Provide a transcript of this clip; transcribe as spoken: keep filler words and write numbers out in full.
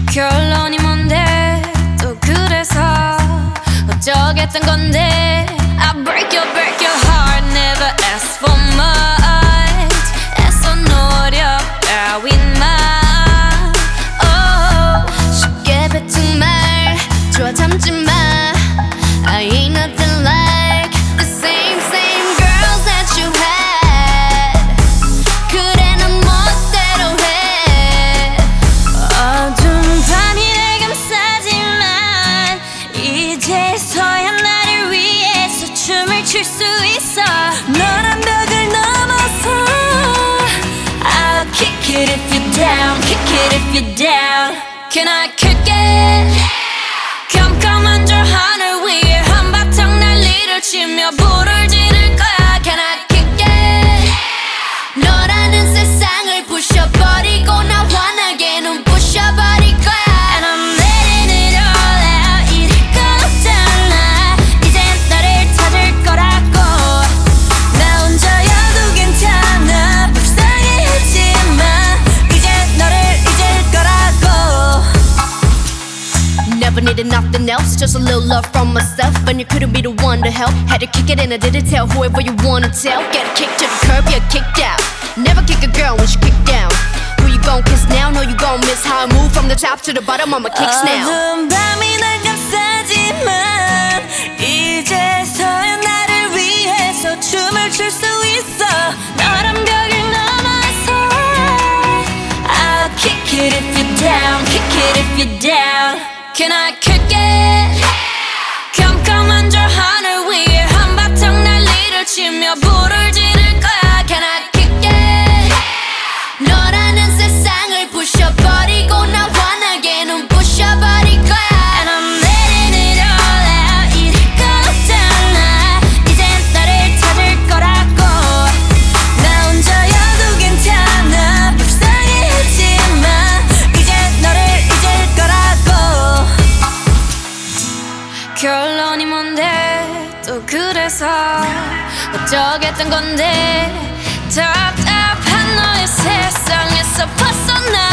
결론이 뭔데 또 그래서 어쩌겠단 건데 I break your break your heart never ask for much 애써 노력 따윈만 oh, 쉽게 뱉은 말 좋아 참지 마 I ain't nothing like the same same girls that you had 그래 넌 멋대로 해 어두운 밤이 날 감싸지만 이제서야 나를 위해서 춤을 출 수 있어 너란 벽을 넘어서 I'll kick it if you're down kick it if you're down Can I kick it? 컴컴한 저 하늘 위에 한바탕 난리를 치며 불을 지를 거야 Can I kick it? 너라는 세상을 부셔버리고 나 환하게 눈 부셔버릴 거야 And I'm letting it all out 이럴 건 없잖아 이젠 너를 찾을 거라고 나 혼자여도 괜찮아 불쌍해하지마 이젠 너를 잊을 거라고 Never needed nothing else, just a little love from myself. And you couldn't be the one to help. Had to kick it and I didn't tell whoever you wanna tell. Get a kick to the curb, you're kicked out. Never kick a girl when she kicked down. Who you gon' kiss now? No, you gon' miss how I move from the top to the bottom. I'ma kicks now. 어두운 밤이 날 감싸지만 이제서야 나를 위해서 춤을 출 수 있어. 너란 벽을 넘어서 I'll kick it if you're down, kick it if you're down. Can I kick it? 컴컴한 저 하늘 위에 한바탕 난리를 치며 불을 지를 거야 Can I kick it? 너라는 세상을 부셔버리고 나 환하게 눈 부셔버릴 거야 And I'm letting it all out 이럴 건 없잖아 이젠 너를 찾을 거라고 나 혼자여도 괜찮아 불쌍해하지마 이젠 너를 잊을 거라고 결론이 뭔데 또 그래서 어쩌겠단 건데 답답한 너의 세상에서 벗어나